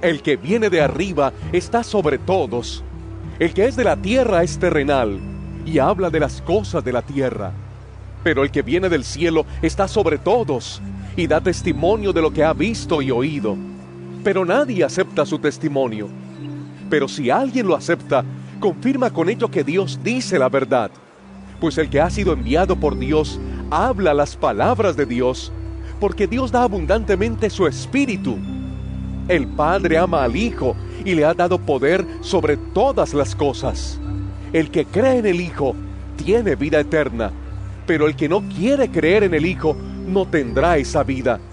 El que viene de arriba está sobre todos. El que es de la tierra es terrenal y habla de las cosas de la tierra. Pero el que viene del cielo está sobre todos y da testimonio de lo que ha visto y oído. Pero nadie acepta su testimonio. Pero si alguien lo acepta, confirma con ello que Dios dice la verdad. Pues el que ha sido enviado por Dios habla las palabras de Dios, porque Dios da abundantemente su Espíritu. El Padre ama al Hijo y le ha dado poder sobre todas las cosas. El que cree en el Hijo tiene vida eterna, pero el que no quiere creer en el Hijo no tendrá esa vida.